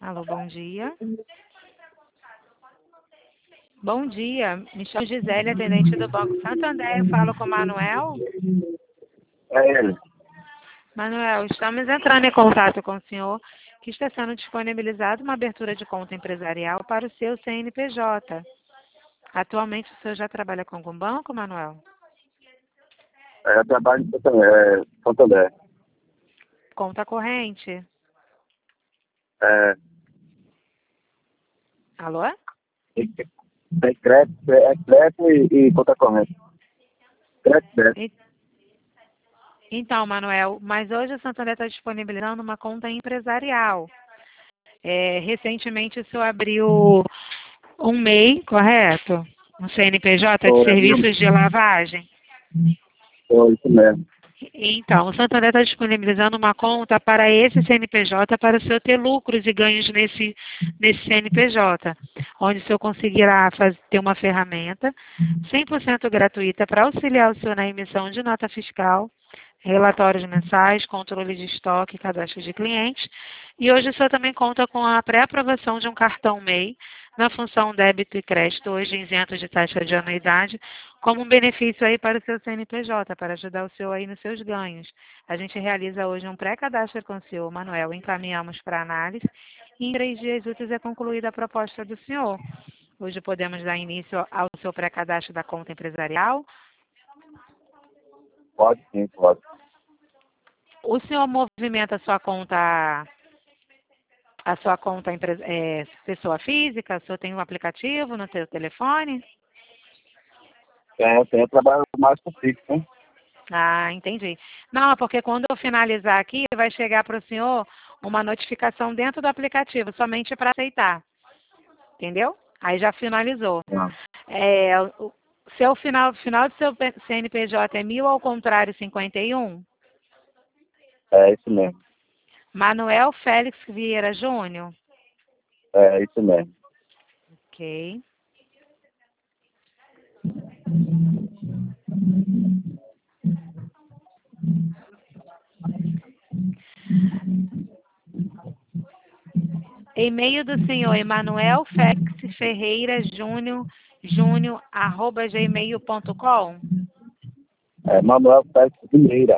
Alô, bom dia. Bom dia, me chamo Gisele, atendente do Banco Santander. Eu falo com o Manuel. É ele. Manuel, estamos entrando em contato com o senhor que está sendo disponibilizada uma abertura de conta empresarial para o seu CNPJ. Atualmente o senhor já trabalha com algum banco, Manuel? Eu trabalho em Santander. Conta corrente? Alô? Tem crédito e conta corrente. Crédito. Então, Manuel, mas hoje o Santander está disponibilizando uma conta empresarial. Recentemente o senhor abriu um MEI, correto? Um CNPJ de serviços de lavagem? Foi isso mesmo. Então, o Santander está disponibilizando uma conta para esse CNPJ para o senhor ter lucros e ganhos nesse CNPJ, onde o senhor conseguirá ter uma ferramenta 100% gratuita para auxiliar o senhor na emissão de nota fiscal, relatórios mensais, controle de estoque, cadastro de clientes. E hoje o senhor também conta com a pré-aprovação de um cartão MEI na função débito e crédito, hoje isento de taxa de anuidade, como um benefício aí para o seu CNPJ, para ajudar o senhor aí nos seus ganhos. A gente realiza hoje um pré-cadastro com o senhor, Manuel, encaminhamos para análise e em 3 dias úteis é concluída a proposta do senhor. Hoje podemos dar início ao seu pré-cadastro da conta empresarial. Pode sim, pode. O senhor movimenta a sua conta pessoa física? O senhor tem um aplicativo no seu telefone? Eu trabalho mais com fixo, hein? Ah, entendi. Não, é porque quando eu finalizar aqui, vai chegar para o senhor uma notificação dentro do aplicativo, somente para aceitar. Entendeu? Aí já finalizou. O seu final do seu CNPJ é 1000 ao contrário 51? É isso mesmo. Manuel Félix Vieira Júnior? É isso mesmo. Ok. E-mail do senhor Emanuel Félix Ferreira Júnior, @gmail.com. Manuel Félix Vieira.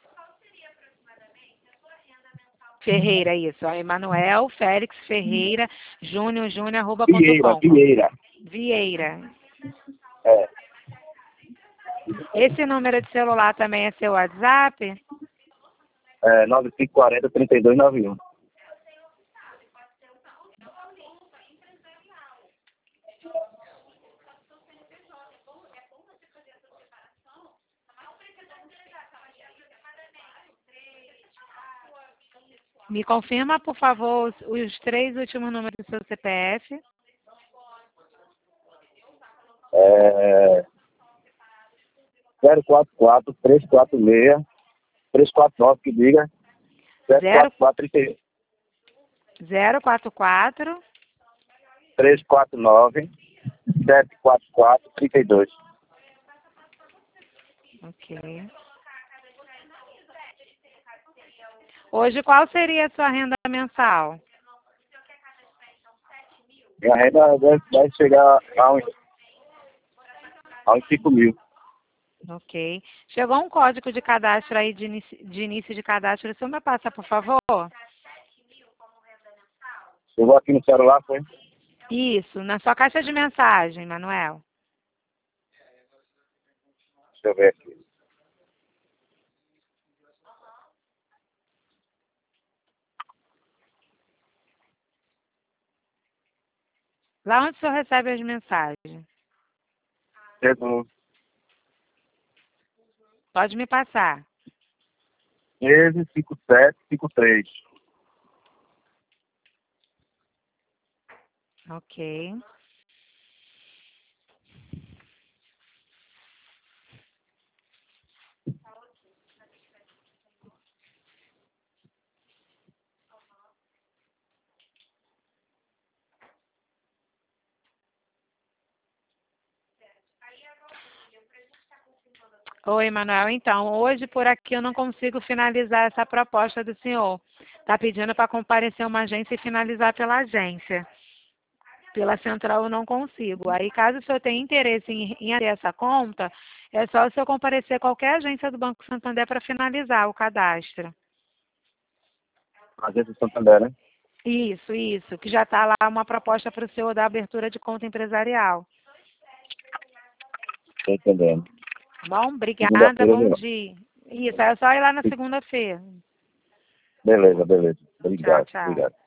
Ferreira, isso. Emanuel Félix Ferreira Júnior, @com. Vieira. É. Esse número de celular também é seu WhatsApp? 9540-3291. Me confirma, por favor, os 3 últimos números do seu CPF. 044-346-349, que diga. 044-349. 044 349-744-32. Ok. Hoje, qual seria a sua renda mensal? Minha renda vai chegar a uns 5 mil. Ok. Chegou um código de cadastro aí, de início de cadastro. O senhor me passa, por favor? Chegou aqui no celular, foi? Isso, na sua caixa de mensagem, Manuel. Deixa eu ver aqui. Lá onde o senhor recebe as mensagens. Chegou. Pode me passar. 135753. Ok. Oi, Manuel. Então, hoje por aqui eu não consigo finalizar essa proposta do senhor. Está pedindo para comparecer uma agência e finalizar pela agência. Pela central eu não consigo. Aí, caso o senhor tenha interesse em abrir essa conta, é só o senhor comparecer a qualquer agência do Banco Santander para finalizar o cadastro. Agência Santander, né? Isso, que já está lá uma proposta para o senhor da abertura de conta empresarial. Estou entendendo. Tá bom? Obrigada, Segunda-feira eu bom vou. dia. Isso, é só ir lá na segunda-feira. Beleza. Tchau, Obrigado. tchau.